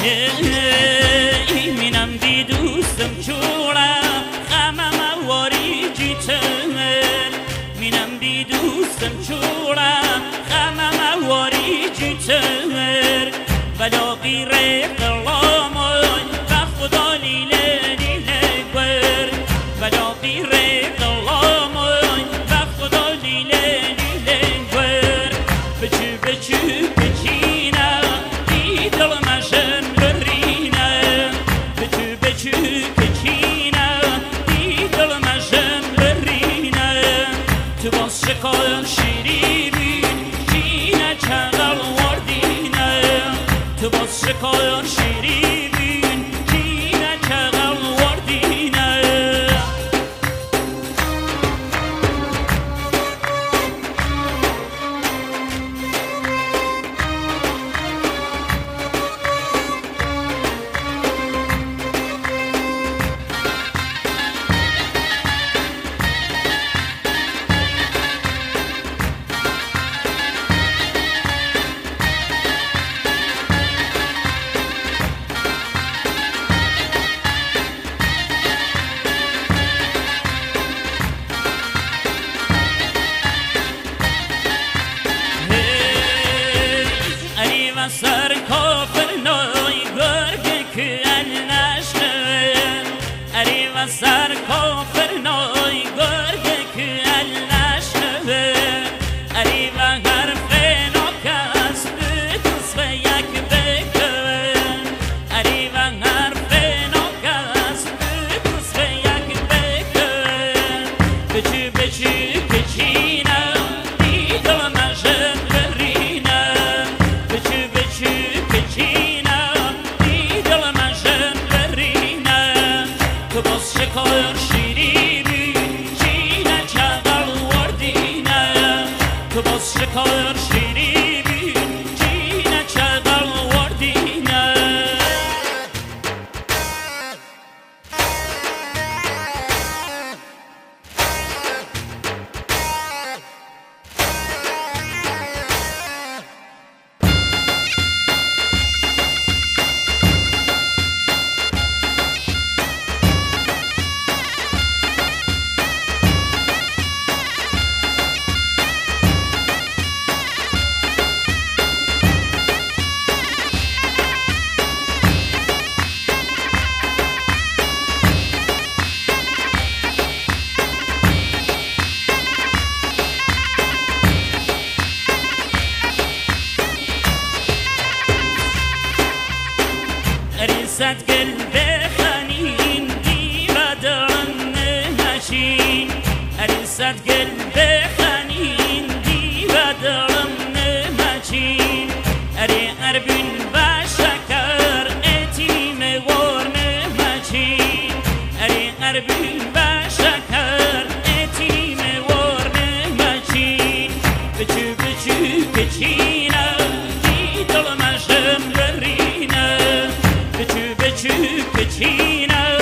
مینم دی دوستم چورم غمم واری جیتر مینم دی دوستم چورم غمم واری جیتر بلا غیره قلامون و خدا لیله لیله گر بلا غیره قلامون و خدا لیله لیله گر بچو بچو بچینه دی دل مشن برینه بچو بچو بچینه دی دل مشن برینه تو باز شکار شیری بین چینه چقل وردینه تو باز شکار شیری بین چینه چقل وردینه سر کافر نای گرگ که ال نشنه اری و سر کافر نای گرگ که ال نشنه اری و حرف ناکس بکس و یک بکن اری و حرف ناکس بکس و یک بکن بچو بچو بچینه دیدم مشن برینه بچو بچو بچینه دیدل مشن برینه تو باز شکار شیری بین چینه چقل وردینه تو باز شکار شیری بین چینه چقل وردینه صد گل بخنین دی و دارن نشین اری صد گل بخنین دی و دارن نشین اری اربین و شکر اتیم ورن مچین اری اربین و شکر اتیم ورن مچین بچو بچو بچینه دی دل مشم برینه بچو بچو بچینه